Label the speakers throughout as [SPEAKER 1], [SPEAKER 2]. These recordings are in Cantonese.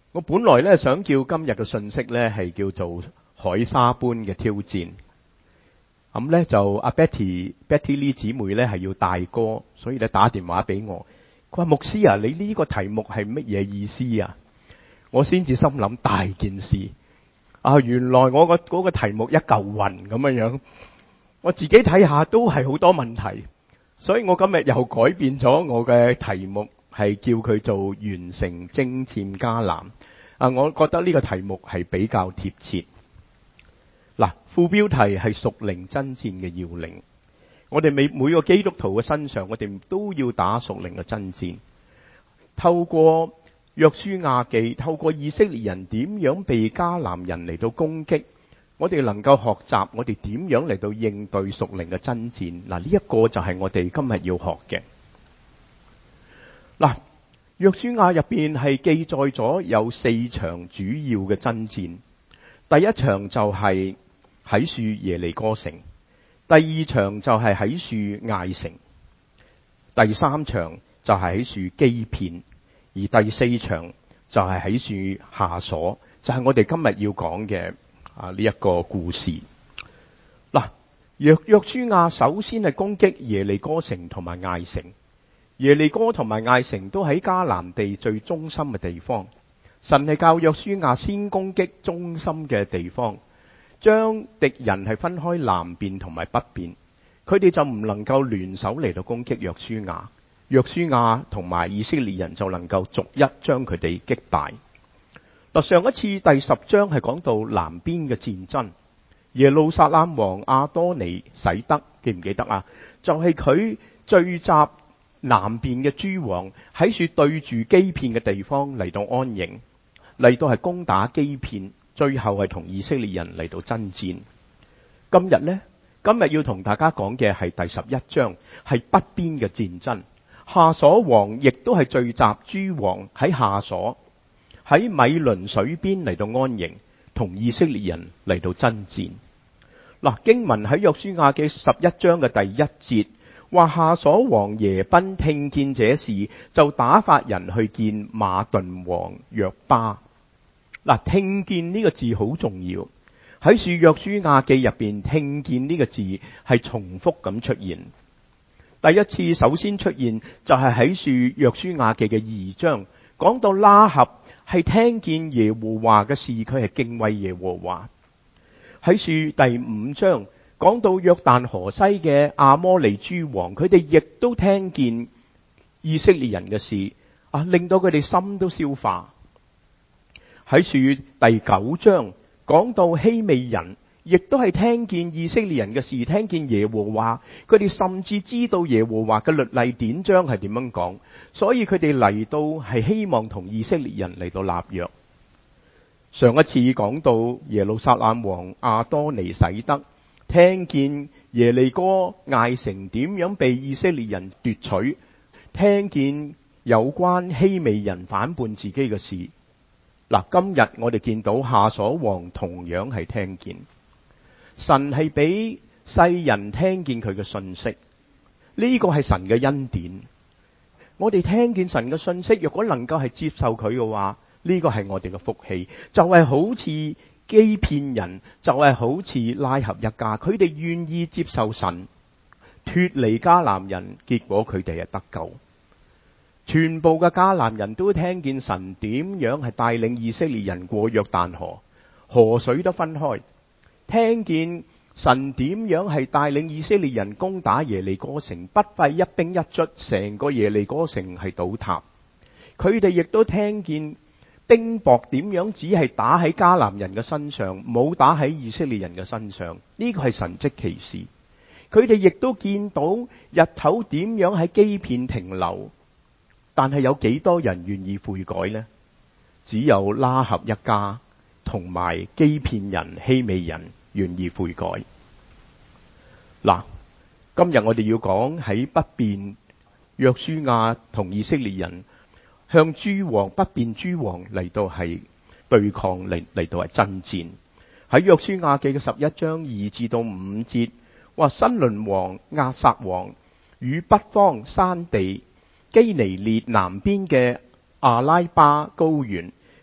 [SPEAKER 1] 我本來咧想叫今日嘅信息咧係叫做海沙般嘅挑戰。咁咧就阿 Betty Lee 姊妹咧係要帶歌，所以咧打電話俾我。佢話牧師啊，你呢個題目係乜嘢意思啊？我先至心諗大件事啊！原來我嗰個題目一嚿雲咁樣，我自己睇下都係好多問題，所以我今日又改變咗我嘅題目，係叫佢做完成征戰迦南。我覺得呢個題目係比較貼切。嗱，副標題係屬靈爭戰嘅要領。我哋每個基督徒嘅身上，我哋都要打屬靈嘅爭戰。透過約書亞記，透過以色列人點樣被迦南人嚟到攻擊，我哋能夠學習我哋點樣嚟到應對屬靈嘅爭戰。嗱，呢一個就係我哋今日要學嘅。嗱，約書亞入邊係記載咗有4場主要嘅爭戰。第一場就係喺樹耶利哥城，第二場就係喺樹艾城，第三場就係喺樹基遍，而第4場就係喺樹夏瑣，就係我哋今日要講嘅呢一個故事。嗱，約書亞首先係攻擊耶利哥城同埋艾城。耶利哥同埋艾城都喺迦南地最中心嘅地方。神係教約書亞先攻擊中心嘅地方，將敵人係分開南邊同埋北邊，佢哋就唔能夠聯手嚟到攻擊約書亞。約書亞同埋以色列人就能夠逐一將佢哋擊敗。嗱，上一次第10章係講到南邊嘅戰爭，耶路撒冷王亞多尼洗德，記唔記得啊？就係佢聚集南邊嘅諸王喺處對住基遍嘅地方嚟到安營，嚟到係攻打基遍，最後係同以色列人嚟到爭戰。今日要同大家講嘅係第11章，係北邊嘅戰爭。夏瑣王亦都係聚集諸王喺夏瑣，喺米倫水邊嚟到安營，同以色列人嚟到爭戰。嗱，經文喺約書亞記11章嘅第1節。話夏瑣王耶賓聽見這事，就打發人去見馬頓王約巴。嗱，聽見呢個字好重要，喺樹約書亞記入邊，聽見呢個字係重複咁出現。第一次首先出現就係喺樹約書亞記嘅2章，講到拉合係聽見耶和華嘅事，佢係敬畏耶和華。喺樹第5章。講到約旦河西嘅亞摩利諸王，佢哋亦都聽見以色列人嘅事，令到佢哋心都消化。喺樹第9章講到希未人，亦都係聽見以色列人嘅事，聽見耶和華，佢哋甚至知道耶和華嘅律例典章係點樣講，所以佢哋嚟到係希望同以色列人嚟到立約。上一次講到耶路撒冷王亞多尼洗德，聽見耶利哥艾城點樣被以色列人奪取，聽見有關希未人反叛自己嘅事。嗱，今日我哋見到夏瑣王同樣係聽見，神係俾世人聽見佢嘅信息，呢個係神嘅恩典。我哋聽見神嘅信息，若果能夠係接受佢嘅話，呢個係我哋嘅福氣，就係好似基遍人，就係好似拉合一家，佢哋願意接受神，脫離迦南人，結果佢哋係得救。全部嘅迦南人都聽見神點樣係帶領以色列人過約旦河，河水都分開，聽見神點樣係帶領以色列人攻打耶利哥城，不費一兵一卒，成個耶利哥城係倒塌。佢哋亦都聽見冰雹點樣只係打喺迦南人嘅身上，冇打喺以色列人嘅身上，呢個係神蹟奇事。佢哋亦都見到日頭點樣喺基遍停留，但係有幾多人願意悔改呢？只有拉合一家同埋基遍人希未人願意悔改。嗱，今日我哋要講喺北邊，約書亞同以色列人向諸王北邊諸王嚟到係對抗，嚟到係爭戰。喺約書亞記嘅11章2至到5節，話新倫王亞撒王與北方山地基尼列南邊嘅阿拉巴高原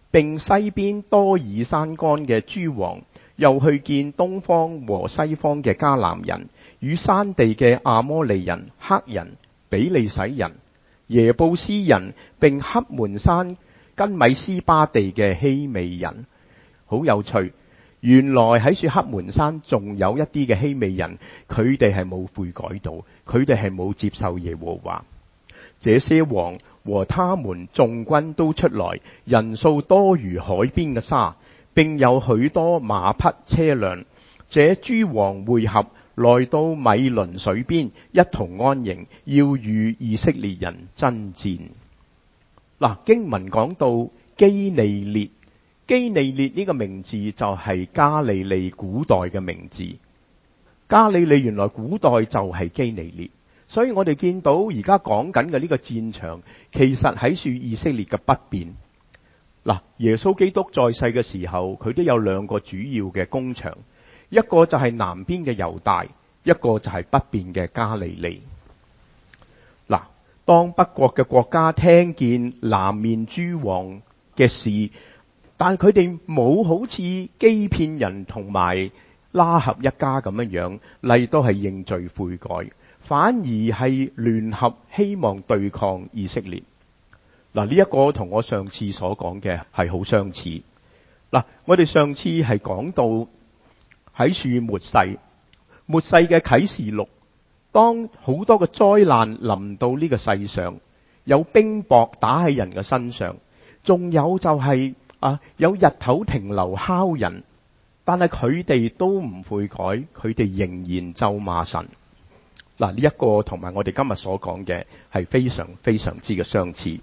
[SPEAKER 1] 並西邊多爾山干嘅諸王，又去見東方和西方嘅迦南人，與山地嘅亞摩利人、赫人、比利洗人、耶布斯人，並黑門山跟米斯巴地嘅希未人。好有趣，原來喺說黑門山仲有一啲嘅希未人，佢哋係冇悔改到，佢哋係冇接受耶和華。這些王和他們眾軍都出來，人數多如海邊嘅沙，並有許多馬匹車輛。這諸王會合，來到米倫水邊，一同安營，要與以色列人爭戰。嗱，經文講到基尼列，基尼列呢個名字就係加利利古代嘅名字。加利利原來古代就係基尼列。所以我哋見到而家講緊嘅呢個戰場，其實喺處以色列嘅北邊。嗱，耶穌基督在世嘅時候，佢都有兩個主要嘅工場，一個就係南邊嘅猶大，一個就係北邊嘅加利利。嗱，當北國嘅國家聽見南面諸王嘅事，但佢哋冇好似基遍人同埋拉合一家咁樣嚟到係認罪悔改，反而係聯合希望對抗以色列。嗱，呢一個同我上次所講嘅係好相似。嗱，我哋上次係講到喺處末世嘅啟示錄，當好多嘅災難臨到呢個世上，有冰雹打喺人嘅身上，仲有就係有日頭停留烤人，但係佢哋都唔悔改，佢哋仍然咒罵神。嗱，呢一個同埋我哋今日所講嘅係非常非常之嘅相似。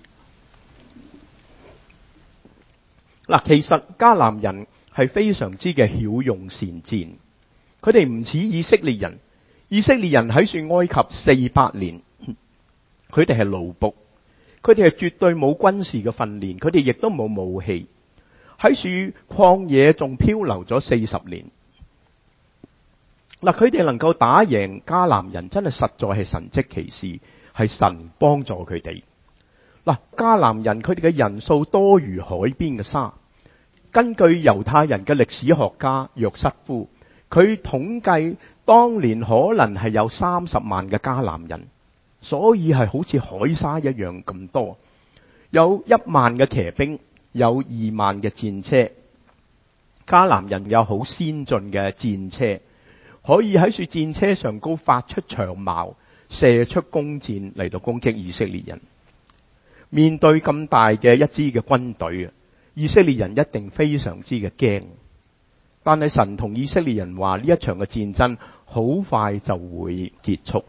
[SPEAKER 1] 嗱，其實迦南人係非常之嘅驍勇善戰，佢哋唔似以色列人。以色列人喺住埃及400年，佢哋係奴僕，佢哋係絕對冇軍事嘅訓練，佢哋亦都冇武器，喺住曠野仲漂流咗40年。嗱，佢哋能夠打贏迦南人，真係實在係神蹟奇事，係神幫助佢哋。嗱，迦南人佢哋嘅人數多如海邊嘅沙。根據猶太人嘅歷史學家約瑟夫，佢統計當年可能係有30萬嘅迦南人，所以係好似海沙一樣咁多。有1萬嘅騎兵，有2萬嘅戰車。迦南人有好先進嘅戰車，可以喺樹戰車上高發出長矛，射出弓箭嚟到攻擊以色列人。面對咁大嘅一支嘅軍隊，以色列人一定非常之嘅驚。但係神同以色列人話，呢一場嘅戰爭好快就會結束。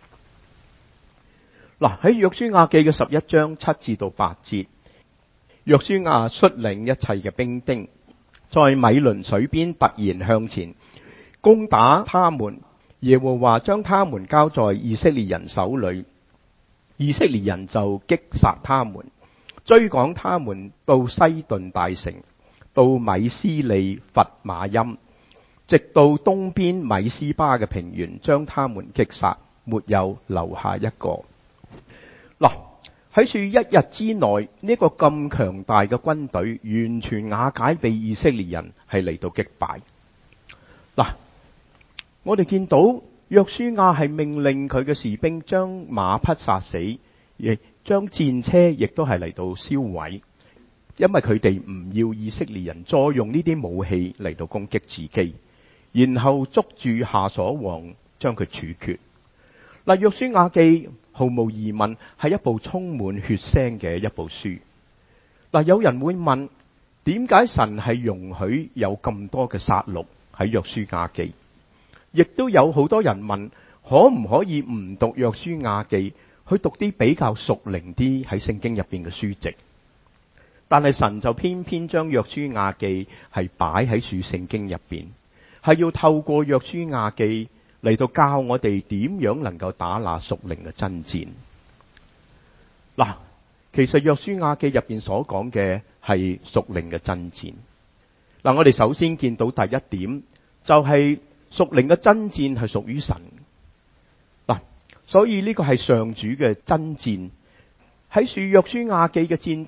[SPEAKER 1] 嗱，喺約書亞記嘅11章7至到8節，約書亞率領一切嘅兵丁，在米倫水邊突然向前攻打他們，耶和華將他們交在以色列人手裏，以色列人就擊殺他們，追趕他們到西頓大城，到米斯利弗瑪音，直到東邊米斯巴嘅平原，將他們擊殺，沒有留下一個。嗱，喺處一日之內，呢個咁強大嘅軍隊完全瓦解，被以色列人係嚟到擊敗。嗱，我哋見到約書亞係命令佢嘅士兵將馬匹殺死，亦將戰車亦都係嚟到燒毀，因為佢哋唔要以色列人再用呢啲武器嚟到攻擊自己，然後捉住夏瑣王將佢處決。嗱，約書亞記毫無疑問係一部充滿血腥嘅一部書。嗱，有人會問，點解神係容許有咁多嘅殺戮喺約書亞記？亦都有好多人問，可唔可以唔讀約書亞記，去讀啲比較屬靈啲喺聖經入邊嘅書籍？但係神就偏偏將約書亞記係擺喺書聖經入邊，係要透過約書亞記嚟到教我哋點樣能夠打那屬靈嘅爭戰。嗱，其實約書亞記入邊所講嘅係屬靈嘅爭戰。嗱，我哋首先見到第一點就係屬靈嘅爭戰係屬於神。嗱，所以呢個係上主嘅爭戰。喺書約書亞記嘅戰爭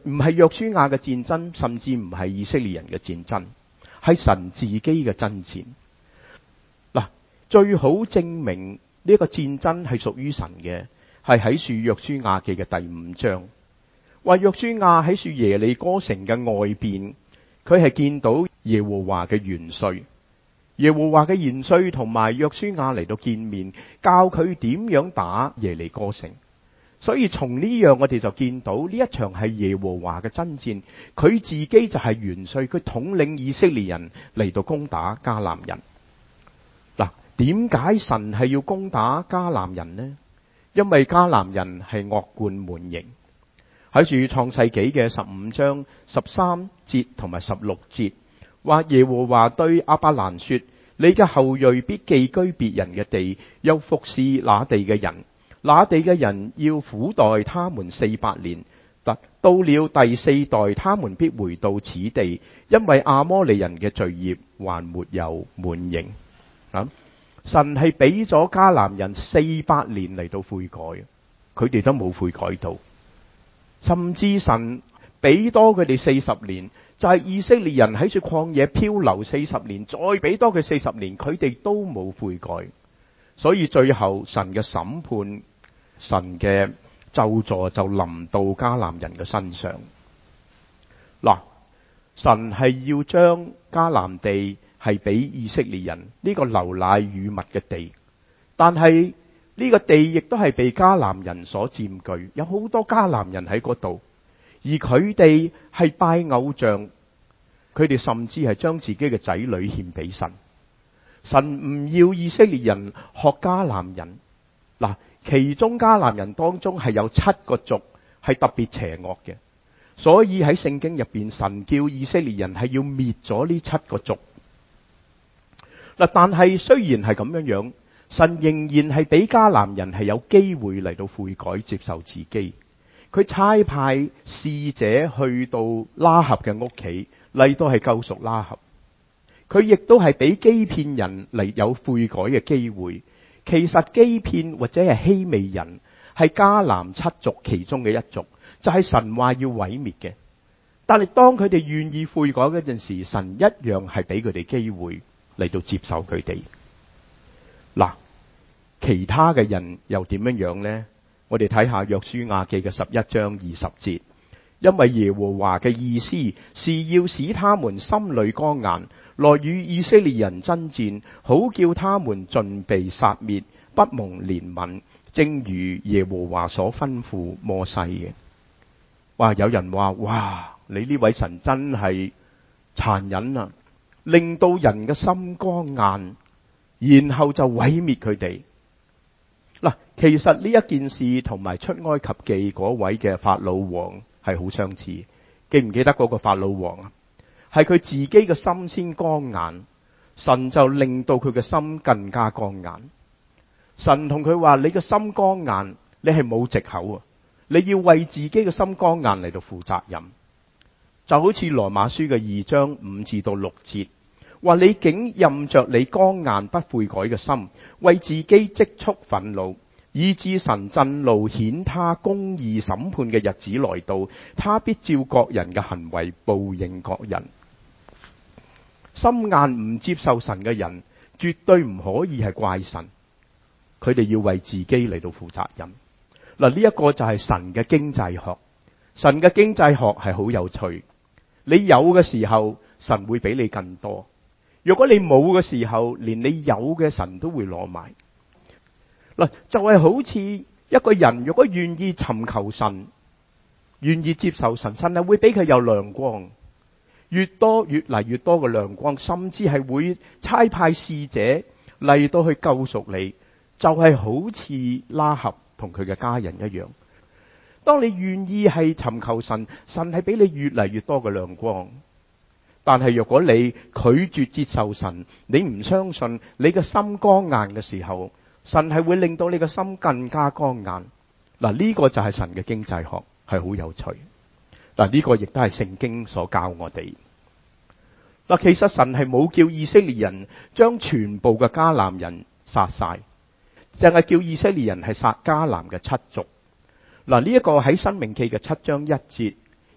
[SPEAKER 1] 唔係約書亞嘅戰爭，甚至唔係以色列人嘅戰爭，係神自己嘅爭戰。嗱，最好證明呢個戰爭係屬於神嘅，係喺書約書亞記嘅第5章，話約書亞喺書耶利哥城嘅外邊，佢係見到耶和華嘅元帥，耶和華嘅元帥同埋約書亞嚟到見面，教佢點樣打耶利哥城。所以從呢樣我哋就見到呢一場係耶和華嘅爭戰，佢自己就係元帥，佢統領以色列人嚟到攻打迦南人。嗱，點解神係要攻打迦南人呢？因為迦南人係惡貫滿盈。喺住創世紀嘅15章13節同埋16節，話耶和華對亞伯蘭說：你嘅後裔必寄居別人嘅地，又服侍那地嘅人。那地嘅人要苦待他們400年，到了第4代，他們必回到此地，因為亞摩利人嘅罪孽還沒有滿盈。神係俾咗迦南人400年嚟到悔改，佢哋都冇悔改到，甚至神俾多佢哋40年，就係以色列人喺住曠野漂流40年，再俾多佢40年，佢哋都冇悔改。所以最後神嘅審判，神嘅咒詛就臨到迦南人嘅身上。嗱，神係要將迦南地係俾以色列人呢個流奶與蜜嘅地，但係呢個地亦都係被迦南人所佔據，有好多迦南人喺嗰度，而佢哋係拜偶像，佢哋甚至係將自己嘅仔女獻俾神。神唔要以色列人學迦南人。嗱，其中迦南人當中係有7個族係特別邪惡嘅，所以喺聖經入邊，神叫以色列人係要滅咗呢7個族。嗱，但係雖然係咁樣樣，神仍然係俾迦南人係有機會嚟到悔改接受自己。佢差派使者去到拉合嘅屋企嚟到係救贖拉合。佢亦都係俾基遍人嚟有悔改嘅機會。其實基遍或者係希未人係迦南7族其中嘅一族，就係神話要毀滅嘅。但係當佢哋願意悔改嗰陣時，神一樣係俾佢哋機會嚟到接受佢哋。嗱，其他嘅人又點樣樣呢？我哋睇下約書亞記嘅11章20節，因為耶和華嘅意思是要使他們心裏剛硬，來與以色列人爭戰，好叫他們盡被殺滅，不蒙憐憫，正如耶和華所吩咐摩西嘅。哇！有人話：哇！你呢位神真係殘忍啊，令到人嘅心剛硬，然後就毀滅佢哋。嗱，其實呢一件事同埋出埃及記嗰位嘅法老王係好相似。記唔記得嗰個法老王啊？係佢自己嘅心先剛硬，神就令到佢嘅心更加剛硬。神同佢話：你嘅心剛硬，你係冇藉口啊！你要為自己嘅心剛硬嚟到負責任。就好似羅馬書嘅2章5至到6節，話你竟任着你剛硬不悔改嘅心，為自己積蓄憤怒，以致神震怒，顯他公義審判嘅日子來到，他必照各人嘅行為報應各人。心硬唔接受神嘅人，絕對唔可以係怪神，佢哋要為自己嚟到負責任。嗱，呢一個就係神嘅經濟學。神嘅經濟學係好有趣。你有嘅時候，神會俾你更多；如果你冇嘅時候，連你有嘅神都會攞埋。嗱，就係好似一個人如果願意尋求神，願意接受神，神係會俾佢有亮光。越嚟越多嘅亮光，甚至係會差派使者嚟到去救贖你，就係好似拉合同佢嘅家人一樣。當你願意係尋求神，神係俾你越嚟越多嘅亮光。但係如果你拒絕接受神，你唔相信，你嘅心剛硬嘅時候，神係會令到你嘅心更加剛硬。嗱，呢個就係神嘅經濟學，係好有趣。嗱，呢個亦都係聖經所教我哋。嗱，其實神係冇叫以色列人將全部嘅迦南人殺晒，淨係叫以色列人係殺迦南嘅7族。嗱，呢一個喺申命記嘅7章1節，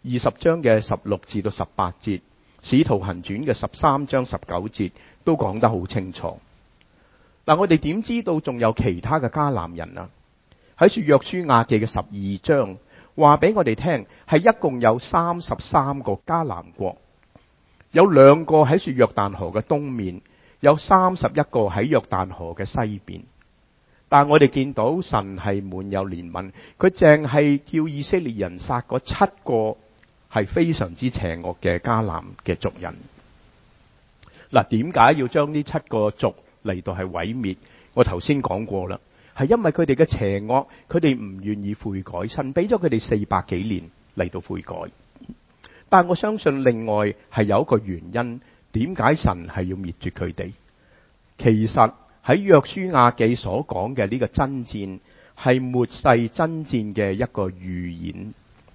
[SPEAKER 1] 20章嘅16至到18節，使徒行傳嘅13章19節都講得好清楚。嗱，我哋點知道仲有其他嘅迦南人啊？喺書約書亞記嘅12章話俾我哋聽，係一共有33個迦南國，有2個喺書約旦河嘅東面，有31個喺約旦河嘅西邊。但我哋見到神係滿有憐憫，佢淨係叫以色列人殺嗰7個係非常之邪惡嘅迦南嘅族人。嗱，點解要將呢7個族嚟到係毀滅？我頭先講過啦，係因為佢哋嘅邪惡，佢哋唔願意悔改，神俾咗佢哋400幾年嚟到悔改。但我相信另外係有一個原因，點解神係要滅絕佢哋？其實喺約書亞記所講嘅呢個爭戰，係末世爭戰嘅一個預演。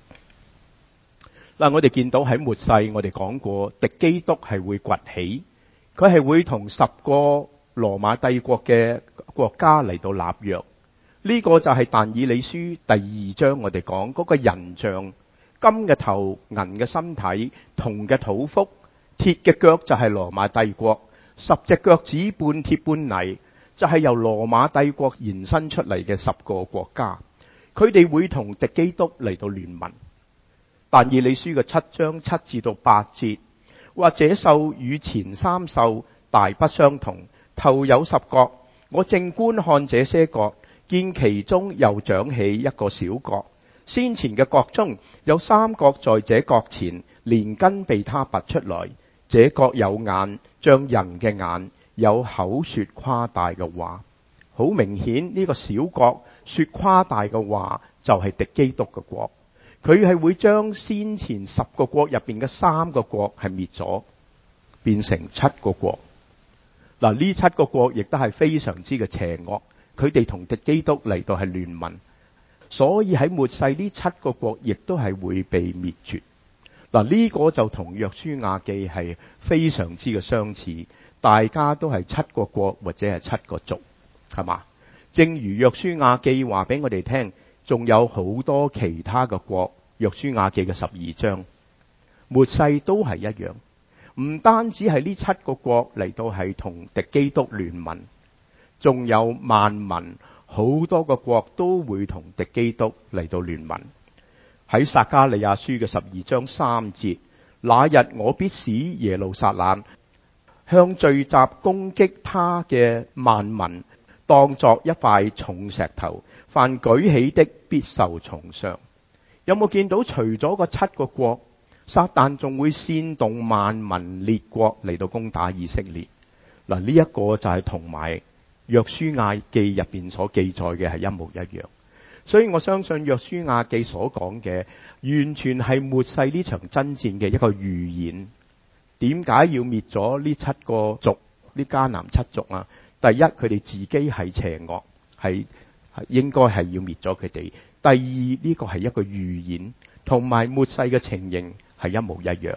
[SPEAKER 1] 嗱，我哋見到喺末世，我哋講過敵基督係會崛起，佢係會同10個羅馬帝國嘅國家嚟到立約。呢個就係但以理書第2章我哋講嗰個人像，金嘅頭，銀嘅身體，銅嘅肚腹，鐵嘅腳就係羅馬帝國，10隻腳趾半鐵半泥，就係由羅馬帝國延伸出嚟嘅10個國家。佢哋會同敵基督嚟到聯盟。但以理書嘅7章7至到8節，或者獸與前3獸大不相同，頭有10角。我正觀看這些角，見其中又長起一個小角。先前嘅角中有3角在這角前，連根被他拔出來。這角有眼，像人嘅眼，有口說誇大嘅話。好明顯呢個小角說誇大嘅話，就係敵基督嘅國。佢係會將先前10個國入邊嘅3個國係滅咗，變成7個國。嗱，呢7個國亦都係非常之嘅邪惡，佢哋同敵基督嚟到係聯盟，所以喺末世呢7個國亦都係會被滅絕。嗱，呢個就同約書亞記係非常之嘅相似，大家都係7個國或者係7個族，係嘛？正如約書亞記話俾我哋聽，仲有好多其他嘅國。約書亞記嘅12章，末世都係一樣，唔單止係呢7個國嚟到係同敵基督聯盟，仲有萬民，好多個國都會同敵基督嚟到聯盟。喺撒迦利亞書嘅12章3節，那日我必使耶路撒冷向聚集攻擊他嘅萬民，當作一塊重石頭，凡舉起的必受重傷。有冇見到除咗個7個國，撒旦仲會煽動萬民列國嚟到攻打以色列？嗱，呢一個就係同埋約書亞記入邊所記載嘅係一模一樣。所以我相信約書亞記所講嘅完全係末世呢場爭戰嘅一個預演。點解要滅咗呢7個族，呢迦南7族啊？第一，佢哋自己係邪惡，係應該係要滅咗佢哋。第二，呢個係一個預演，同埋末世嘅情形係一模一樣。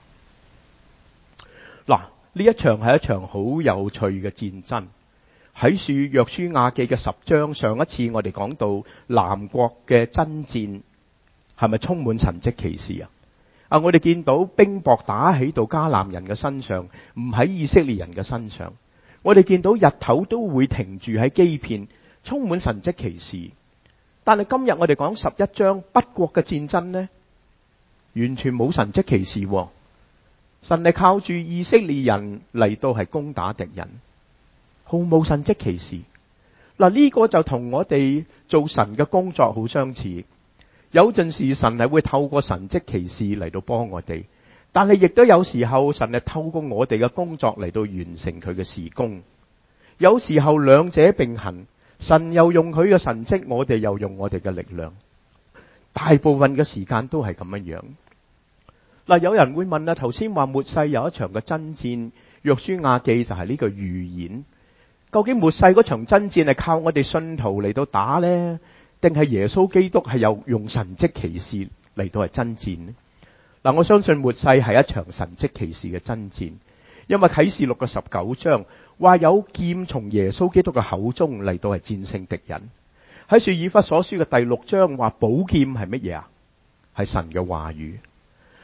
[SPEAKER 1] 嗱，呢一場係一場好有趣嘅戰爭。喺約書亞記嘅10章，上一次我哋講到南國嘅爭戰，係咪充滿神蹟奇事啊？我哋見到冰雹打喺到迦南人嘅身上，唔喺以色列人嘅身上。我哋見到日頭都會停住喺基遍，充滿神蹟奇事。但係今日我哋講11章北國嘅戰爭呢，完全冇神蹟奇事。神係靠住以色列人嚟到係攻打敵人，毫無神蹟奇事。嗱，呢個就同我哋做神嘅工作好相似。有陣時神係會透過神蹟奇事嚟到幫我哋，但係亦都有時候神係透過我哋嘅工作嚟到完成佢嘅事工。有時候兩者並行。神又用佢嘅神蹟，我哋又用我哋嘅力量。大部分嘅時間都係咁樣。嗱，有人會問啦，頭先話末世有一場嘅爭戰，約書亞記就係呢個預演。究竟末世嗰場爭戰係靠我哋信徒嚟到打呢？定係耶穌基督係有用神蹟奇事嚟到係爭戰呢？嗱，我相信末世係一場神蹟奇事嘅爭戰，因為啟示錄嘅19章。話有劍從耶穌基督嘅口中嚟到係戰勝敵人。喺以弗所書嘅第6章話寶劍係乜嘢啊？係神嘅話語。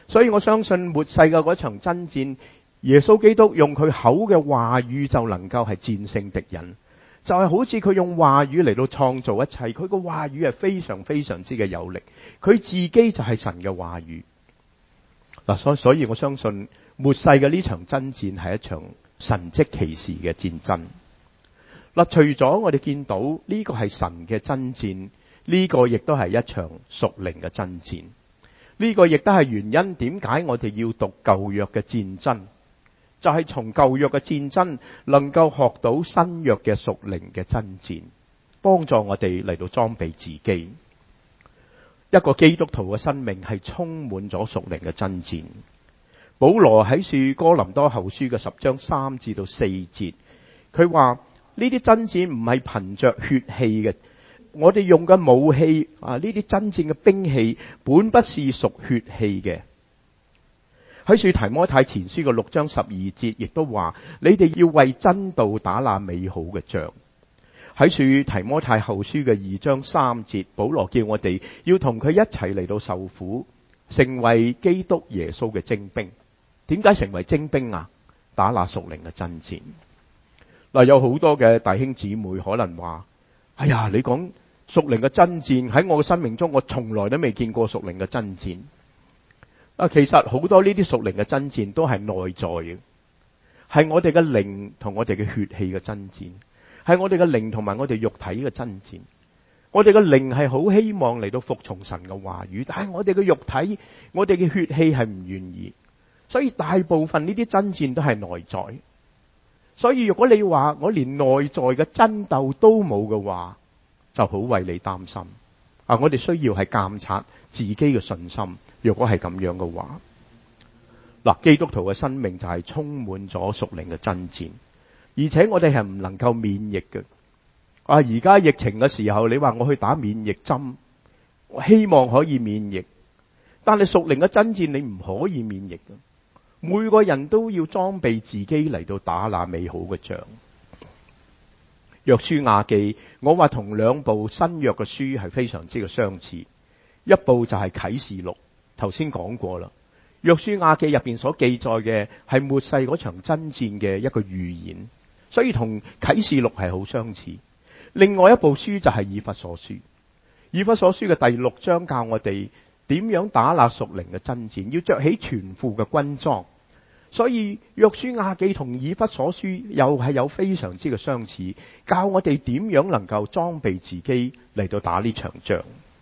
[SPEAKER 1] 所以我相信末世嘅嗰場爭戰，耶穌基督用佢口嘅話語就能夠係戰勝敵人，就係好似佢用話語嚟到創造一切，佢個話語係非常非常之嘅有力，佢自己就係神嘅話語。嗱，所以我相信末世嘅呢場爭戰係一場神蹟奇事嘅戰爭。嗱，除咗我哋見到呢個係神嘅爭戰，呢個亦都係一場屬靈嘅爭戰。呢個亦都係原因點解我哋要讀舊約嘅戰爭，就係從舊約嘅戰爭能夠學到新約嘅屬靈嘅爭戰，幫助我哋嚟到裝備自己。一個基督徒嘅生命係充滿咗屬靈嘅爭戰。保羅喺書哥林多後書嘅10章3至到4節，佢話呢啲爭戰唔係憑着血氣嘅，我哋用嘅武器呢啲爭戰嘅兵器本不是屬血氣嘅。喺書提摩太前書嘅6章12節亦都話，你哋要為真道打那美好嘅仗。喺書提摩太後書嘅2章3節，保羅叫我哋要同佢一齊嚟到受苦，成為基督耶穌嘅精兵。點解成為精兵啊？打那屬靈嘅爭戰。嗱，有好多嘅弟兄姊妹可能話，哎呀，你講屬靈嘅爭戰，喺我嘅生命中，我從來都未見過屬靈嘅爭戰。其實好多呢啲屬靈嘅爭戰都係內在嘅，係我哋嘅靈同我哋嘅血氣嘅爭戰，係我哋嘅靈同埋我哋肉體嘅爭戰。我哋嘅靈係好希望嚟到服從神嘅話語，但係我哋嘅肉體、我哋嘅血氣係唔願意。所以大部分呢啲爭戰都係內在。所以如果你話我連內在嘅爭鬥都冇嘅話，就好為你擔心。我哋需要係監察自己嘅信心。如果係咁樣嘅話，基督徒嘅生命就係充滿咗屬靈嘅爭戰，而且我哋係唔能夠免疫嘅。而家疫情嘅時候，你話我去打免疫針，我希望可以免疫，但係屬靈嘅爭戰你唔可以免疫嘅。每個人都要裝備自己嚟到打那美好嘅仗。約書亞記，我話同兩部新約嘅書係非常之嘅相似。一部就係啟示錄，頭先講過啦。約書亞記入邊所記載嘅係末世嗰場爭戰嘅一個預言，所以同啟示錄係好相似。另外一部書就係以弗所書。以弗所書嘅第6章教我哋點樣打那屬靈嘅爭戰，要着起全副嘅軍裝。所以約書亞記同以弗所書又係有非常之嘅相似，教我哋點樣能夠裝備自己嚟到打呢場仗。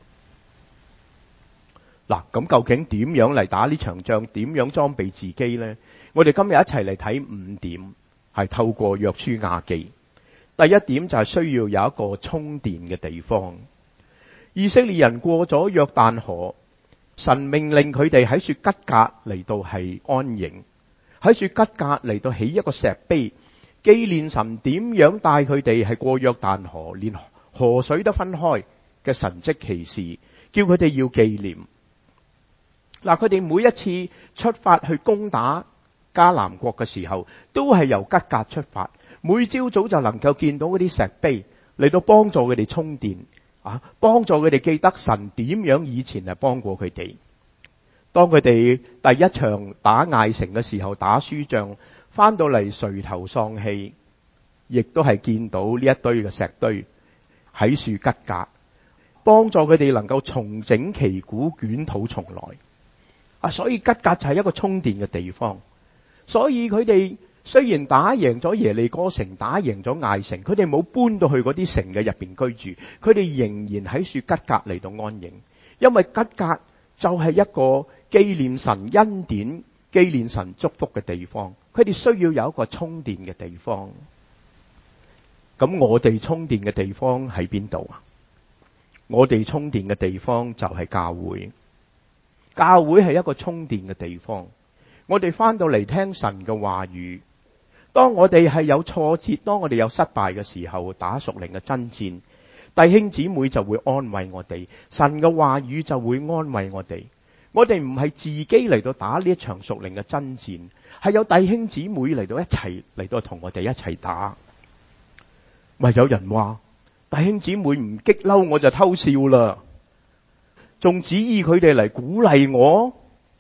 [SPEAKER 1] 咁究竟點樣嚟打呢場仗？點樣裝備自己呢？我哋今日一齊嚟睇5點，係透過約書亞記。第一點就係需要有一個充電嘅地方。以色列人過咗約旦河，神命令佢哋喺雪吉甲嚟到係安營，喺雪吉甲嚟到起一個石碑，紀念神點樣帶佢哋係過約旦河，連河水都分開嘅神蹟奇事，叫佢哋要紀念。佢哋每一次出發去攻打迦南國嘅時候，都係由吉甲出發。每朝早就能夠見到嗰啲石碑嚟到幫助佢哋充電，幫助佢哋記得神點樣以前係幫過佢哋。當佢哋第一場打艾城嘅時候，打輸仗，翻到嚟垂頭喪氣，亦都係見到呢一堆嘅石堆喺樹吉甲，幫助佢哋能夠重整旗鼓，捲土重來。所以吉甲就係一個充電嘅地方。所以佢哋雖然打贏咗耶利哥城，打贏咗艾城，佢哋冇搬到去嗰啲城嘅入邊居住，佢哋仍然喺樹吉甲嚟到安營，因為吉甲就係一個紀念神恩典、紀念神祝福嘅地方。佢哋需要有一個充電嘅地方。咁我哋充電嘅地方喺邊度啊？我哋充電嘅地方就係教會。教會係一個充電嘅地方。我哋翻到嚟聽神嘅話語，當我哋係有挫折，當我哋有失敗嘅時候，打屬靈嘅爭戰，弟兄姊妹就會安慰我哋，神嘅話語就會安慰我哋。我哋唔係自己嚟到打呢一場屬靈嘅爭戰，係有弟兄姊妹嚟到一齊嚟到同我哋一齊打。咪有人話弟兄姊妹唔激嬲我就偷笑啦，仲指意佢哋嚟鼓勵我。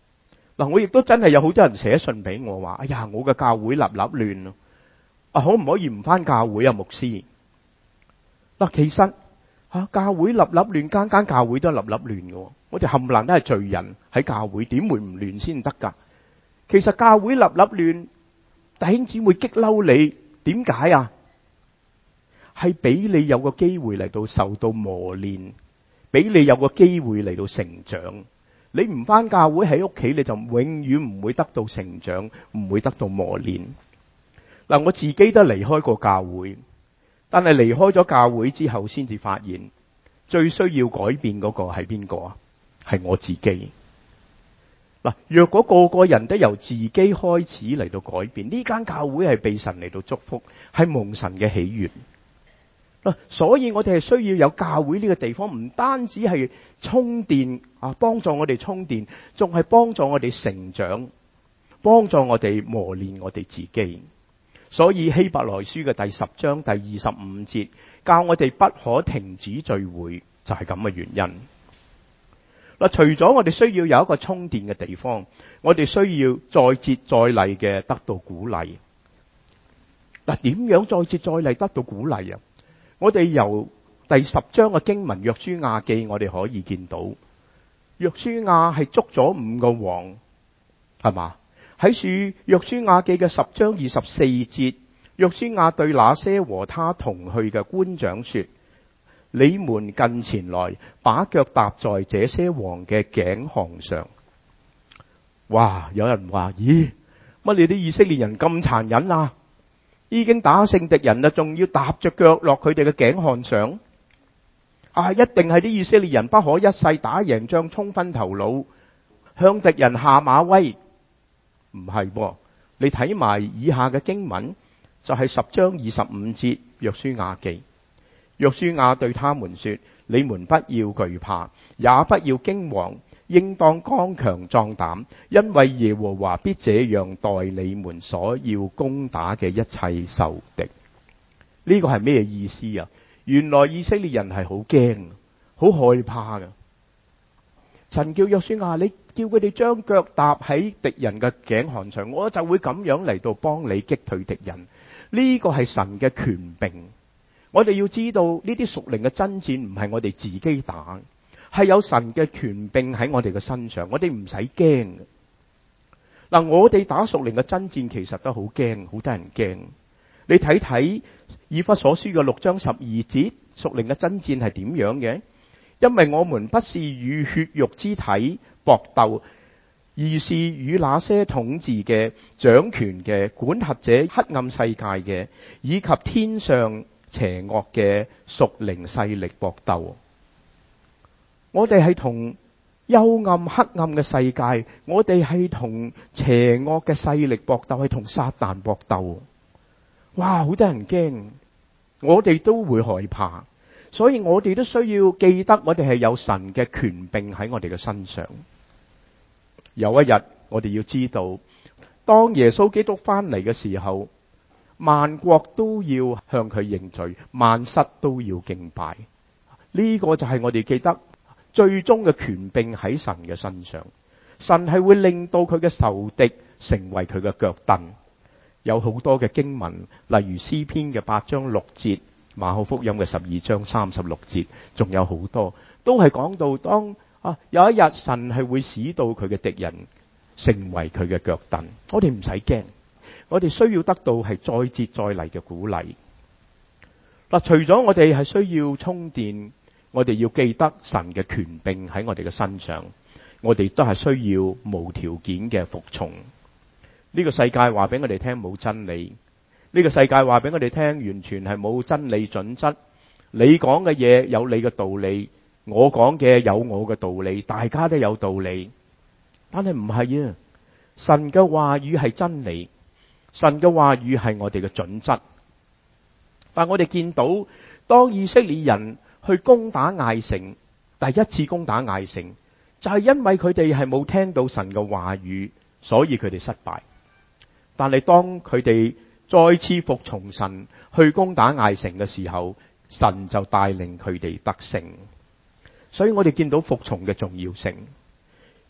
[SPEAKER 1] 嗱，我亦都真係有好多人寫信俾我話，哎呀，我嘅教會立亂咯，可唔可以唔返教會啊，牧師？嗱，其實教會立亂，間間教會都立亂嘅。我哋冚唪唥都係罪人喺教會，點會唔亂先得㗎？其實教會立亂，弟兄姊妹激嬲你，點解啊？係俾你有個機會嚟到受到磨練，俾你有個機會嚟到成長。你唔返教會喺屋企，你就永遠唔會得到成長，唔會得到磨練。嗱，我自己都離開過教會，但係離開咗教會之後，先至發現最需要改變嗰個係邊個啊？係我自己。嗱，若果個個人都由自己開始嚟到改變，呢間教會係被神嚟到祝福，係蒙神嘅喜悅。所以我哋係需要有教會呢個地方，唔單止係充電幫助我哋充電，仲係幫助我哋成長，幫助我哋磨練我哋自己。所以希伯來書嘅第10章第25節教我哋不可停止聚會，就係咁嘅原因。除咗我哋需要有一個充電嘅地方，我哋需要再接再厲嘅得到鼓勵。點樣再接再厲得到鼓勵啊？我哋由第10章嘅經文約書亞記，我哋可以見到約書亞係捉咗5個王，係嘛？喺約書亞記嘅10章24節，約書亞對那些和他同去嘅官長說：你們近前來，把腳踏在這些王嘅頸項上。哇！有人話：咦，乜你啲以色列人咁殘忍啊？已經打勝敵人啦，仲要踏着腳落佢哋嘅頸項上？一定係啲以色列人不可一世，打贏仗衝昏頭腦，向敵人下馬威。唔係噃，你睇埋以下嘅經文，就係10章25節約書亞記。約書亞對他們說：你們不要懼怕，也不要驚惶，應當剛強壯膽，因為耶和華必這樣待你們所要攻打嘅一切仇敵。呢個係咩意思啊？原來以色列人係好驚，好害怕嘅。神叫約書亞，你叫佢哋將腳踏喺敵人嘅頸項上，我就會咁樣嚟到幫你擊退敵人。呢個係神嘅權柄。我哋要知道呢啲屬靈嘅爭戰唔係我哋自己打，係有神嘅權柄喺我哋嘅身上，我哋唔使驚。我哋打屬靈嘅爭戰其實都好驚，好得人驚。你睇睇以弗所書嘅6章12節，屬靈嘅爭戰係點樣嘅？因為我們不是與血肉之體搏鬥，而是與那些統治嘅、掌權嘅、管轄者黑暗世界嘅，以及天上邪惡嘅屬靈勢力搏鬥。我哋係同幽暗黑暗嘅世界，我哋係同邪惡嘅勢力搏鬥，係同撒旦搏鬥。哇，好得人驚，我哋都會害怕。所以我哋都需要記得，我哋係有神嘅權柄喺我哋嘅身上。有一日，我哋要知道，當耶穌基督翻嚟嘅時候，萬國都要向佢認罪，萬膝都要敬拜。呢個就係我哋記得最終嘅權柄喺神嘅身上。神係會令到佢嘅仇敵成為佢嘅腳凳。有好多嘅經文，例如詩篇嘅8章6節，馬可福音嘅12章36節，仲有好多都係講到當有一日神係會使到佢嘅敵人成為佢嘅腳凳。我哋唔使驚，我哋需要得到係再接再厲嘅鼓勵。除咗我哋係需要充電，我哋要記得神嘅權柄喺我哋嘅身上，我哋都係需要無條件嘅服從。呢個世界話俾我哋聽冇真理，呢個世界話俾我哋聽完全係冇真理準則。你講嘅嘢有你嘅道理，我講嘅有我嘅道理，大家都有道理。但係唔係啊，神嘅話語係真理，神嘅話語係我哋嘅準則。但我哋見到當以色列人去攻打艾城，第一次攻打艾城，就係因為佢哋係冇聽到神嘅話語，所以佢哋失敗。但係當佢哋再次服從神去攻打艾城嘅時候，神就帶領佢哋得勝。所以我哋見到服從嘅重要性。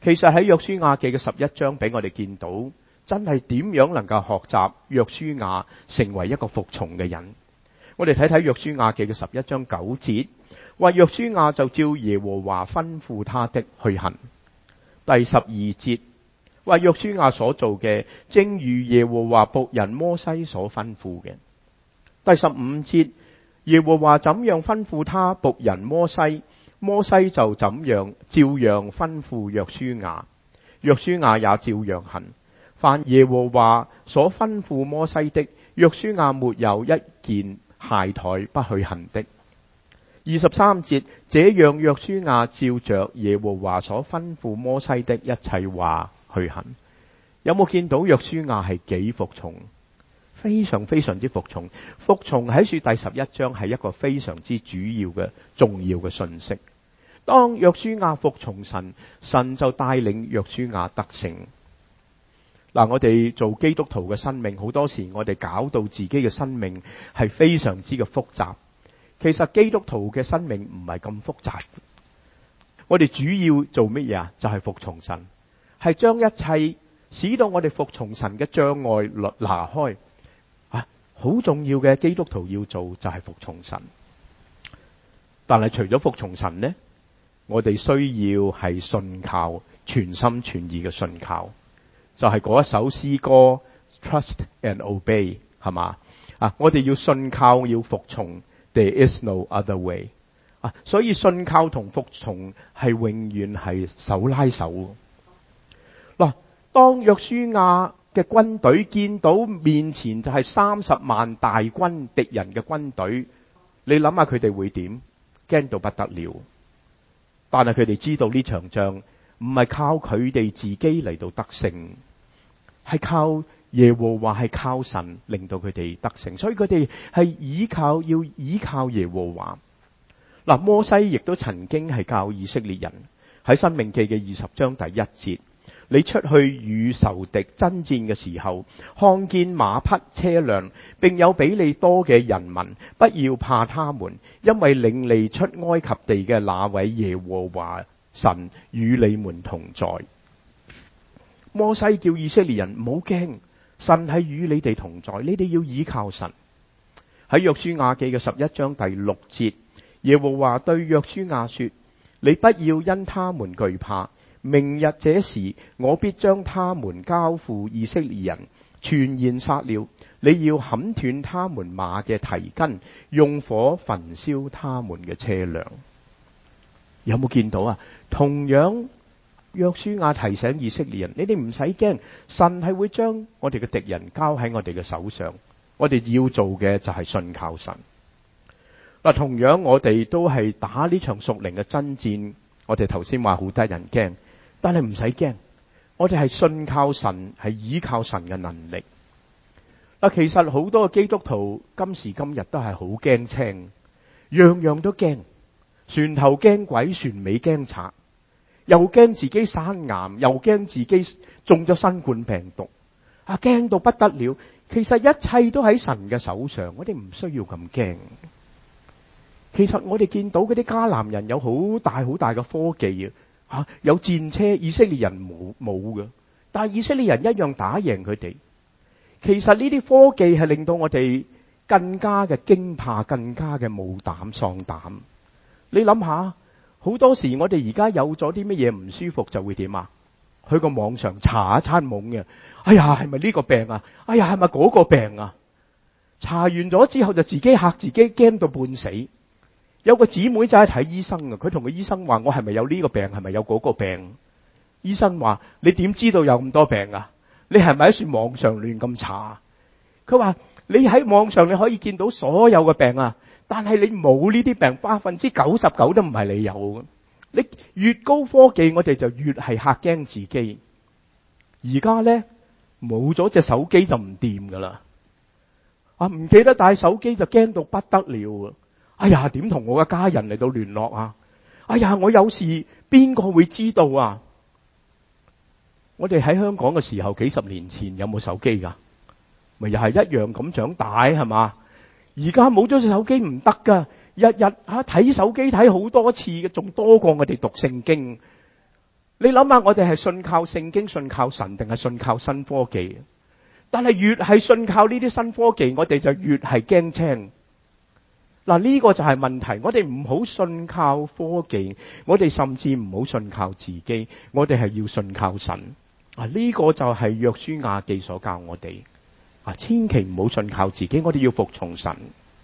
[SPEAKER 1] 其實喺約書亞記嘅11章俾我哋見到，真係點樣能夠學習約書亞成為一個服從嘅人。我哋睇睇約書亞記嘅11章9節，話約書亞就照耶和華吩咐他的去行。第12節話約書亞所做嘅，正如耶和華僕人摩西所吩咐嘅。第15節，耶和華怎樣吩咐他僕人摩西，摩西就照樣吩咐約書亞，約書亞也照樣行。凡耶和華所吩咐摩西的，約書亞沒有一件懈怠不去行的。23節，這樣約書亞照着耶和華所吩咐摩西的一切話去行。有冇見到約書亞係幾服從？非常非常之服從。服從喺書第11章係一個非常之主要嘅重要嘅信息。當約書亞服從神，神就帶領約書亞得勝。嗱，我哋做基督徒嘅生命，好多時我哋搞到自己嘅生命係非常之嘅複雜。其實基督徒嘅生命唔係咁複雜。我哋主要做乜嘢啊？就係服從神，係將一切使到我哋服從神嘅障礙拿開。好重要嘅基督徒要做就係服從神。但係除咗服從神呢，我哋需要係信靠，全心全意嘅信靠。就係嗰一首詩歌 Trust and Obey， 係嘛？我哋要信靠，要服從。There is no other way。所以信靠同服從係永遠係手拉手。嗱，當約書亞嘅軍隊見到面前就係30萬大軍敵人嘅軍隊，你諗下佢哋會點？驚到不得了。但係佢哋知道呢場仗唔係靠佢哋自己嚟到得勝，係靠耶和華，係靠神令到佢哋得勝。所以佢哋係要依靠耶和華。嗱，摩西亦都曾經係教以色列人喺申命記嘅20章第1節，你出去與仇敵爭戰嘅時候，看見馬匹車輛，並有比你多嘅人民，不要怕他們，因為領你出埃及地嘅那位耶和華神與你們同在。摩西叫以色列人唔好驚，神係與你哋同在，你哋要依靠神。喺約書亞記嘅11章第6節，耶和華對約書亞說，你不要因他們懼怕，明日這時我必將他們交付以色列人，全然殺了。你要砍斷他們馬嘅蹄筋，用火焚燒他們嘅車輛。有冇見到啊？同樣約書亞提醒以色列人，你哋唔使驚，神係會將我哋嘅敵人交喺我哋嘅手上。我哋要做嘅就係信靠神。嗱，同樣我哋都係打呢場屬靈嘅爭戰。我哋頭先話好得人驚，但係唔使驚，我哋係信靠神，係依靠神嘅能力。嗱，其實好多基督徒今時今日都係好驚青，樣樣都驚，船頭驚鬼，船尾驚賊，又驚自己生癌，又驚自己中咗新冠病毒，驚到不得了。其實一切都喺神嘅手上，我哋唔需要咁驚。其實我哋見到嗰啲迦南人有好大好大嘅科技啊，有戰車，以色列人冇嘅，但係以色列人一樣打贏佢哋。其實呢啲科技係令到我哋更加嘅驚怕，更加嘅冇膽喪膽。你諗下，好多時我哋而家有咗啲乜嘢唔舒服就會點啊？去個網上查一餐懵嘅，哎呀係咪呢個病啊？哎呀係咪嗰個病啊？查完咗之後就自己嚇自己，驚到半死。有個姊妹仔睇醫生啊，佢同個醫生話：我係咪有呢個病？係咪有嗰個病？醫生話：你點知道有咁多病啊？你係咪喺網上亂咁查？佢話：你喺網上你可以見到所有嘅病啊，但係你冇呢啲病，99%都唔係你有。你越高科技，我哋就越係嚇驚自己。而家咧冇咗隻手機就唔掂噶啦，唔記得帶手機就驚到不得了啊！哎呀，點同我嘅家人嚟到聯絡啊？哎呀，我有事邊個會知道啊？我哋喺香港嘅時候，幾十年前有冇手機噶？咪又係一樣咁長大係嘛？而家冇咗隻手機唔得噶，日日睇手機睇好多次嘅，仲多過我哋讀聖經。 你諗下，我哋係信靠聖經、信靠神，定係信靠新科技？但係越係信靠呢啲新科技，我哋就越係驚青。嗱，呢個就係問題。我哋唔好信靠科技，我哋甚至唔好信靠自己，我哋係要信靠神。呢個就係約書亞記所教我哋。千祈唔好信靠自己，我哋要服從神。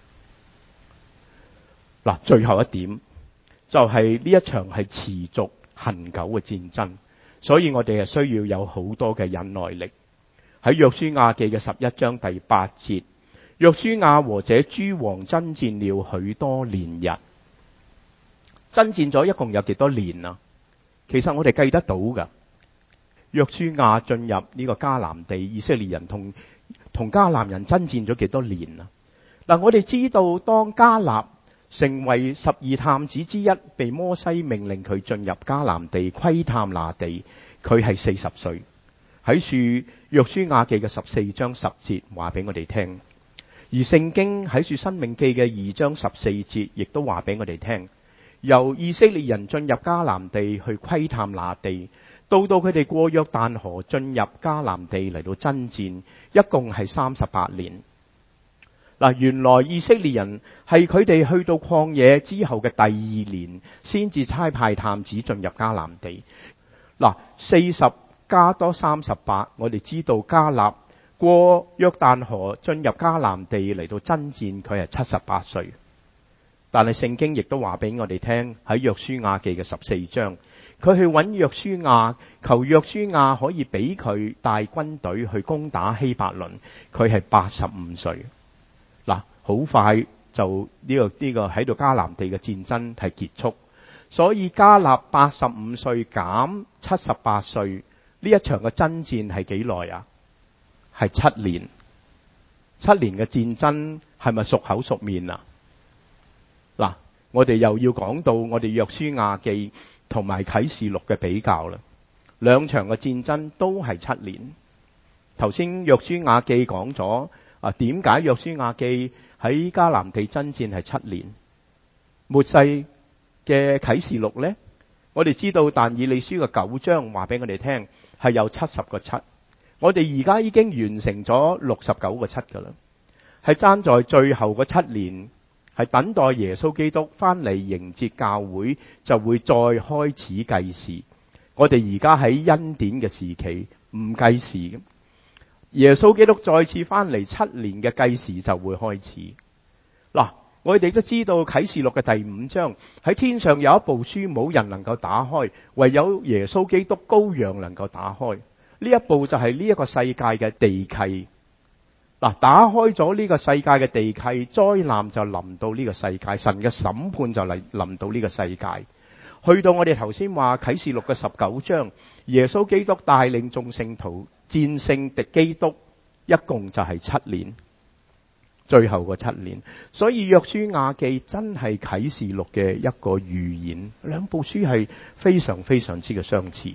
[SPEAKER 1] 最後一點就係呢一場係持續恆久嘅戰爭，所以我哋係需要有好多嘅忍耐力。喺約書亞記嘅11章第8節，約書亞和這諸王爭戰了許多年日。爭戰咗一共有幾多年啊？其實我哋計得到噶。約書亞進入呢個迦南地，以色列人同迦南人爭戰咗幾多年啊？我哋知道當迦勒成為12探子之一，被摩西命令佢進入迦南地窺探那地，佢係40歲。喺書約書亞記嘅14章10節話俾我哋聽，而聖經喺書申命記嘅2章14節亦都話俾我哋聽，由以色列人進入迦南地去窺探那地，到佢哋過約旦河進入迦南地嚟到爭戰，一共係38年。原來以色列人係佢哋去到曠野之後嘅第2年，先至差派探子進入迦南地。40加多38，我哋知道迦勒過約旦河進入迦南地嚟到爭戰，佢係78歲。但係聖經亦都話俾我哋聽，喺約書亞記嘅14章，佢去揾約書亞，求約書亞可以俾佢帶軍隊去攻打希伯倫，佢係85歲。好快就呢個喺度迦南地嘅戰爭係結束，所以迦勒85歲減78歲，呢一場嘅爭戰係幾耐啊？係7年。7年嘅戰爭係咪熟口熟面啊？我哋又要講到我哋約書亞記同埋啟示錄嘅比較啦。兩場嘅戰爭都係7年。頭先約書亞記講咗點解約書亞記喺迦南地爭戰係7年？末世嘅啟示錄呢，我哋知道但以理書嘅9章話俾我哋聽係有70個7，我哋而家已經完成咗69個7噶啦，係爭在最後嗰7年，係等待耶穌基督翻嚟迎接教會，就會再開始計時。我哋而家喺恩典嘅時期，唔計時。耶穌基督再次翻嚟7年嘅計時就會開始。我哋都知道啟示錄嘅第5章，喺天上有一部書冇人能夠打開，唯有耶穌基督羔羊能夠打開。呢一部就係呢一個世界嘅地契。打開咗呢個世界嘅地契，災難就臨到呢個世界，神嘅審判就臨到呢個世界。去到我哋頭先話啟示錄嘅19章，耶穌基督帶領眾聖徒戰勝敵基督，一共就係7年，最後個7年。所以約書亞記真係啟示錄嘅一個預言，兩部書係非常非常之嘅相似。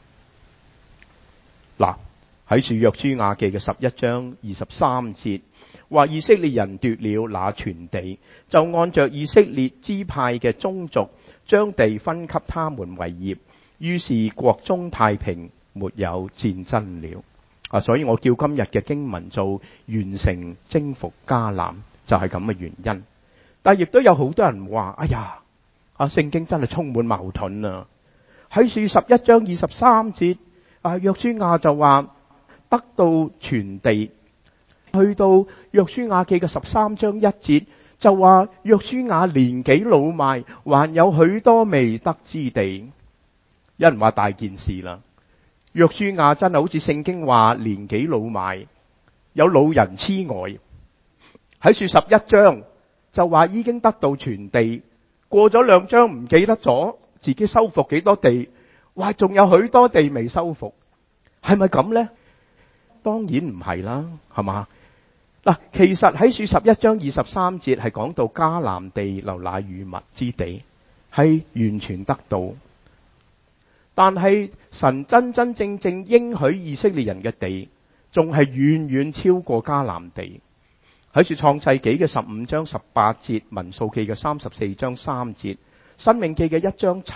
[SPEAKER 1] 喺書約書亞記嘅11章23節話，以色列人奪了那全地，就按着以色列支派嘅宗族，將地分給他們為業，於是國中太平，沒有戰爭了。所以我叫今日嘅經文做完成征服迦南，就係咁嘅原因。但亦都有好多人話，哎呀，聖經真係充滿矛盾啊！喺書11章23節，約書亞就話得到全地。去到約書亞記嘅13章1節就話約書亞年紀老邁，還有許多未得之地。有人話大件事啦，約書亞真係好似聖經話年紀老邁，有老人痴呆。喺書11章就話已經得到全地，過咗2章唔記得咗自己收復幾多地，話仲有許多地未收復，係咪咁呢？當然唔係啦，係嘛？其實喺書11章23節係講到迦南地流奶與蜜之地，係完全得到。但係神真真正正應許以色列人嘅地，仲係遠遠超過迦南地。喺書創世紀嘅15章18節，民數記嘅34章3節，申命記嘅1章7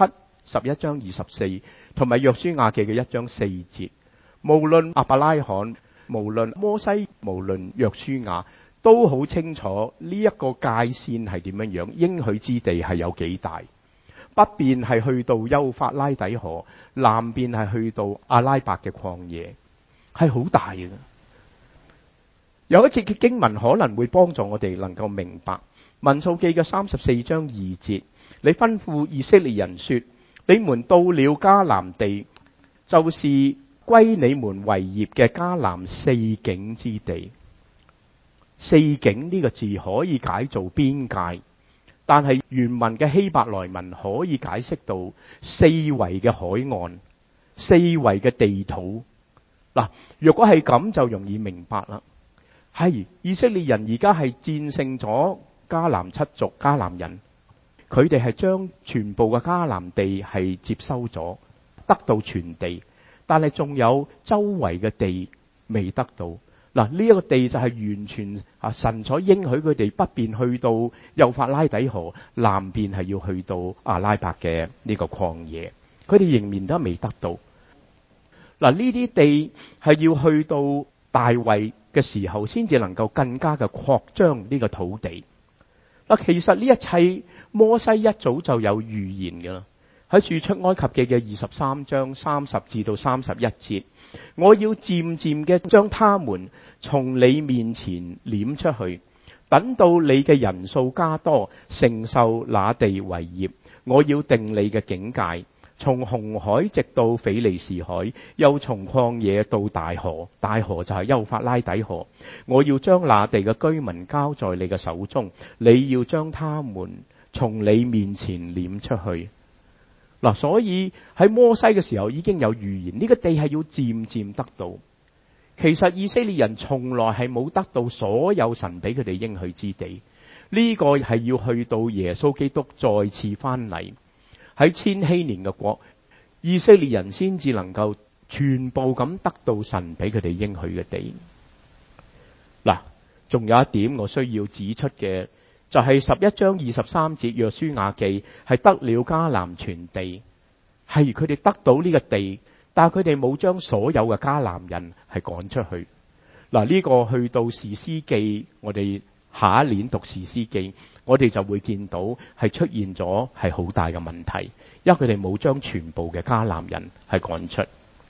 [SPEAKER 1] 11章24，同埋約書亞記嘅1章4節。無論亞伯拉罕，無論摩西，無論約書亞，都好清楚呢一個界線係點樣樣，應許之地係有幾大。北邊係去到幼發拉底河，南邊係去到阿拉伯嘅曠野，係好大嘅。有一節嘅經文可能會幫助我哋能夠明白。民數記嘅34章2節，你吩咐以色列人說：你們到了迦南地，就是歸你們為業嘅迦南四境之地。四境呢個字可以解做邊界，但係原文嘅希伯來文可以解釋到四圍嘅海岸、四圍嘅地土。嗱，若果係咁就容易明白啦。係以色列人而家係戰勝咗迦南七族迦南人，佢哋係將全部嘅迦南地係接收咗，得到全地，但係仲有周圍嘅地未得到。嗱，呢一個地就係完全神所應許佢哋北邊去到幼發拉底河，南邊係要去到阿拉伯嘅呢個曠野，佢哋仍然都未得到。嗱，呢啲地係要去到大衛嘅時候先至能夠更加嘅擴張呢個土地。嗱，其實呢一切摩西一早就有預言㗎啦。喺《出埃及記》嘅23章30至到31節，我要漸漸嘅將他們從你面前攆出去，等到你嘅人數加多，承受那地為業。我要定你嘅境界，從紅海直到腓利士海，又從曠野到大河，大河就係幼發拉底河。我要將那地嘅居民交在你嘅手中，你要將他們從你面前攆出去。嗱，所以喺摩西嘅時候已經有預言，呢個地係要漸漸得到。其實以色列人從來係冇得到所有神俾佢哋應許之地，呢個係要去到耶穌基督再次翻嚟，喺千禧年嘅國，以色列人先至能夠全部咁得到神俾佢哋應許嘅地。嗱，仲有一點我需要指出嘅，就係11章23節約書亞記係得了迦南全地，係佢哋得到呢個地，但係佢哋冇將所有嘅迦南人係趕出去。嗱，呢個去到士師記，我哋下一年讀士師記，我哋就會見到係出現咗係好大嘅問題，因為佢哋冇將全部嘅迦南人係趕出。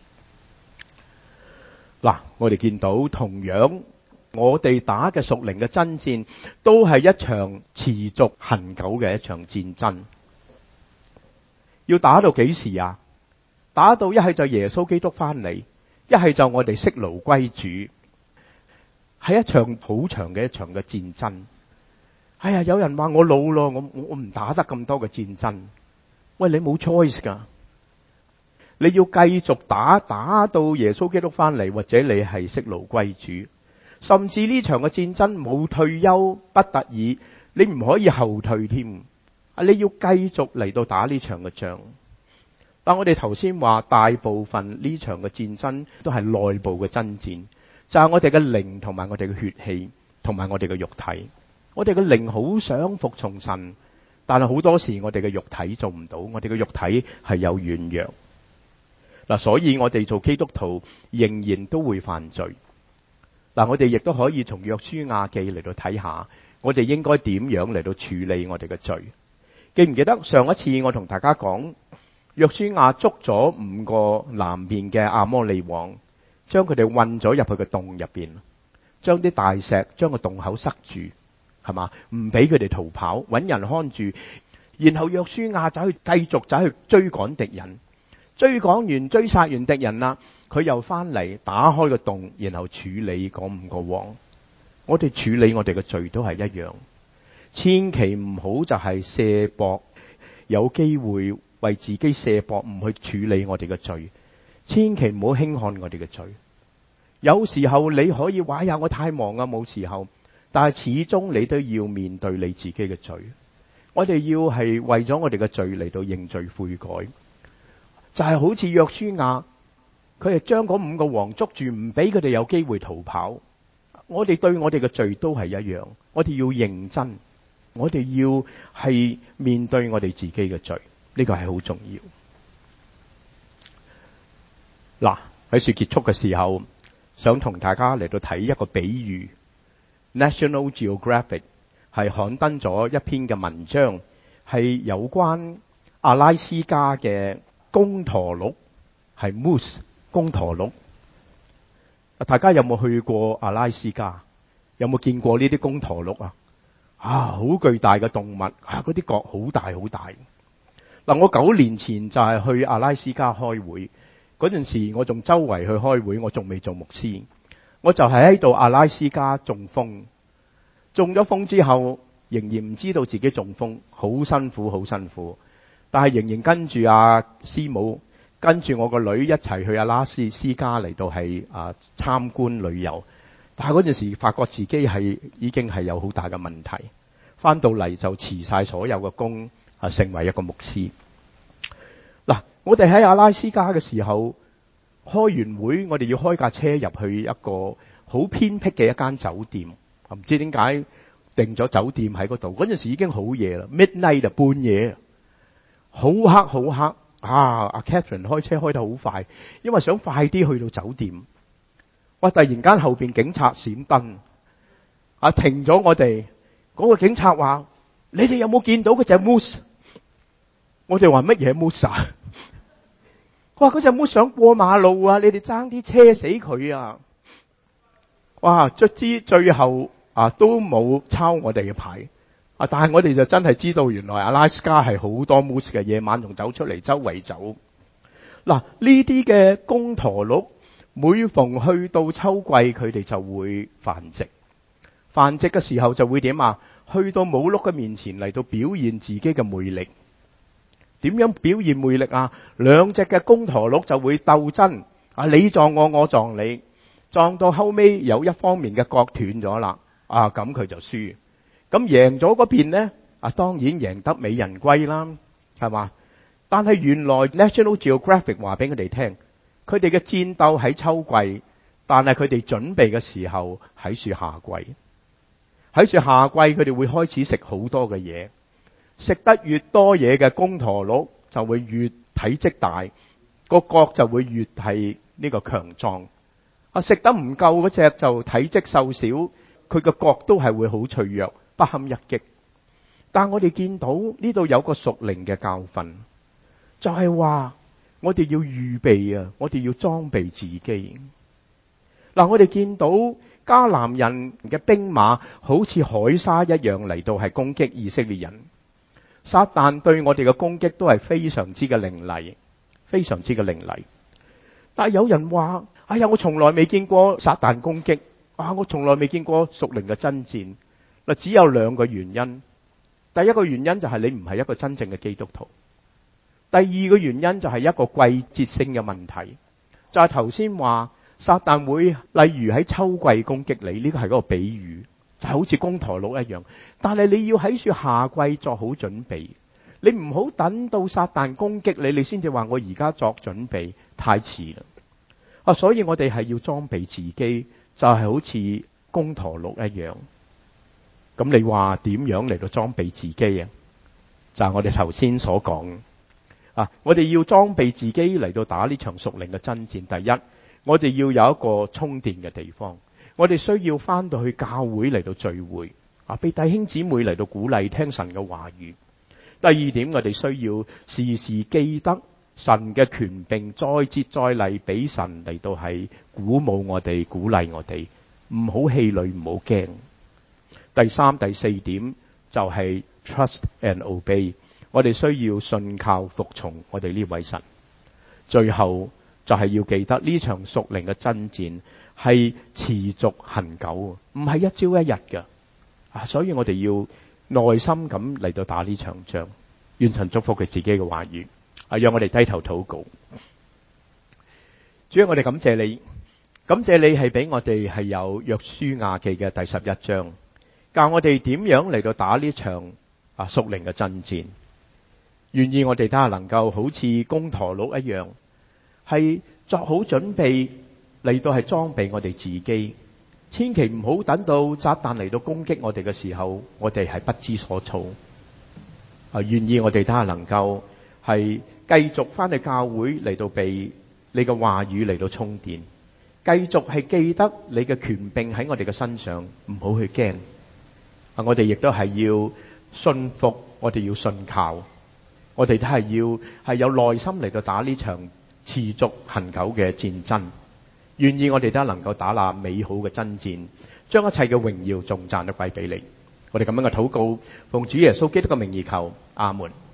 [SPEAKER 1] 嗱，我哋見到同樣我哋打嘅屬靈嘅爭戰，都係一場持續恆久嘅一場戰爭。要打到幾時啊？打到一係就耶穌基督翻嚟，一係就我哋息勞歸主，係一場好長嘅一場嘅戰爭。哎呀，有人話我老咯，我唔打得咁多嘅戰爭。喂，你冇 choice 噶，你要繼續打到耶穌基督翻嚟，或者你係息勞歸主。甚至呢場嘅戰爭冇退休不得已，你唔可以後退添。你要繼續嚟到打呢場嘅仗。但我哋頭先話大部分呢場嘅戰爭都係內部嘅爭戰，就係我哋嘅靈同埋我哋嘅血氣同埋我哋嘅肉體。我哋嘅靈好想服從神，但係好多時我哋嘅肉體做唔到，我哋嘅肉體係有軟弱。嗱，所以我哋做基督徒仍然都會犯罪。嗱，我哋亦都可以從約書亞記嚟到睇下，我哋應該點樣嚟到處理我哋嘅罪。記唔記得上一次我同大家講，約書亞捉咗5個南邊嘅亞摩利王，將佢哋運咗入去個洞入邊，將啲大石將個洞口塞住，係嘛？唔俾佢哋逃跑，搵人看住。然後約書亞繼續走去追趕敵人，追趕完追殺完敵人啦，佢又翻嚟打開個洞，然後處理嗰5個王。我哋處理我哋嘅罪都係一樣，千祈唔好就係卸膊，有機會為自己卸膊，唔去處理我哋嘅罪。千祈唔好輕看我哋嘅罪。有時候你可以話呀，我太忙啊，冇時候，但係始終你都要面對你自己嘅罪。我哋要係為咗我哋嘅罪嚟到認罪悔改。就係好似約書亞，佢係將嗰5個王捉住，唔俾佢哋有機會逃跑。我哋對我哋嘅罪都係一樣，我哋要認真，我哋要係面對我哋自己嘅罪，呢個係好重要。 嗱，喺樹結束嘅時候，想同大家嚟到睇一個比喻。National Geographic 係刊登咗一篇嘅文章，係有關阿拉斯加嘅公駝鹿，係 moose 公駝鹿。大家有冇去過阿拉斯加？有冇見過呢啲公駝鹿啊？好巨大嘅動物，嗰啲角好大好大。嗱，我9年前就係去阿拉斯加開會，嗰陣時我仲周圍去開會，我仲未做牧師，我就係喺度阿拉斯加中風，中咗風之後，仍然唔知道自己中風，好辛苦好辛苦，但係仍然跟住阿師母，跟住我個女一齊去阿拉斯加嚟到係參觀旅遊。但係嗰陣時發覺自己已經係有好大嘅問題，翻到嚟就辭晒所有嘅工，成為一個牧師。嗱，我哋喺阿拉斯加嘅時候開完會，我哋要開架車入去一個好偏僻嘅一間酒店，唔知點解訂咗酒店喺嗰度。嗰陣時已經好夜啦 ，midnight 半夜，好黑好黑。阿 Catherine 開車開得好快，因為想快啲去到酒店。突然間後邊警察閃燈，停咗我哋。嗰個警察話：你哋有冇見到嗰隻 moose？ 我哋話乜嘢 moose 啊？佢話嗰隻 moose 想過馬路啊！你哋爭啲車死佢啊！哇！卒之最後都冇抄我哋嘅牌。但係我哋就真係知道原來阿拉斯加係好多 moose 嘅，夜晚仲走出嚟周圍走。嗱，呢啲嘅公駝鹿，每逢去到秋季，佢哋就會繁殖。繁殖嘅時候就會點啊？去到母鹿嘅面前嚟到表現自己嘅魅力。點樣表現魅力啊？兩隻嘅公駝鹿就會鬥爭，你撞我，我撞你，撞到後尾有一方面嘅角斷咗啦，咁佢就輸。咁贏咗嗰邊呢，當然贏得美人歸啦，係嘛？但係原來 National Geographic 話俾佢哋聽，佢哋嘅戰鬥喺秋季，但係佢哋準備嘅時候喺樹夏季。喺樹夏季，佢哋會開始食好多嘅嘢，食得越多嘢嘅公駝鹿就會越體積大，個角就會越係呢個強壯。食得唔夠嗰隻就體積瘦小，佢個角都係會好脆弱，不堪一擊。但我哋見到呢度有個屬靈嘅教訓，就係話我哋要預備啊，我哋要裝備自己。嗱，我哋見到迦南人嘅兵馬好似海沙一樣嚟到係攻擊以色列人。撒旦對我哋嘅攻擊都係非常之嘅凌厲，非常之嘅凌厲。但係有人話：哎呀，我從來未見過撒旦攻擊，我從來未見過屬靈嘅爭戰。嗱，只有兩個原因。第一個原因就係你唔係一個真正嘅基督徒。第二個原因就係一個季節性嘅問題，就係頭先話撒旦會例如喺秋季攻擊你，呢個係嗰個比喻，就好似公駝鹿一樣。但係你要喺樹夏季作好準備，你唔好等到撒旦攻擊你，你先至話我而家作準備，太遲啦。所以我哋係要裝備自己，就係好似公駝鹿一樣。咁你話點樣嚟到裝備自己啊？就係我哋頭先所講我哋要裝備自己嚟到打呢場屬靈嘅爭戰。第一，我哋要有一個充電嘅地方，我哋需要翻到去教會嚟到聚會俾弟兄姊妹嚟到鼓勵聽神嘅話語。第二點，我哋需要時時記得神嘅權柄，再接再厲，俾神嚟到係鼓舞我哋，鼓勵我哋，唔好氣餒，唔好驚。第三、第四點就係 trust and obey， 我哋需要信靠服從我哋呢位神。最後就係要記得呢場屬靈嘅爭戰係持續恆久，唔係一朝一日嘅。所以我哋要耐心咁嚟到打呢場仗。願神祝福佢自己嘅話語。讓我哋低頭禱告。主啊，我哋感謝你，感謝你係俾我哋係有約書亞記嘅第11章，教我哋點樣嚟到打呢場屬靈嘅爭戰。願意我哋都係能夠好似公駝鹿一樣，係作好準備嚟到係裝備我哋自己。千祈唔好等到撒旦嚟到攻擊我哋嘅時候，我哋係不知所措。願意我哋都係能夠係繼續翻去教會嚟到被你嘅話語嚟到充電，繼續係記得你嘅權柄喺我哋嘅身上，唔好去驚。我哋亦都係要信服，我哋要信靠，我哋都係要有耐心嚟到打呢場持續恆久嘅戰爭。願意我哋都能夠打那美好嘅爭戰，將一切嘅榮耀頌讚都歸俾你。我哋咁樣嘅禱告，奉主耶穌基督嘅名義求，阿門。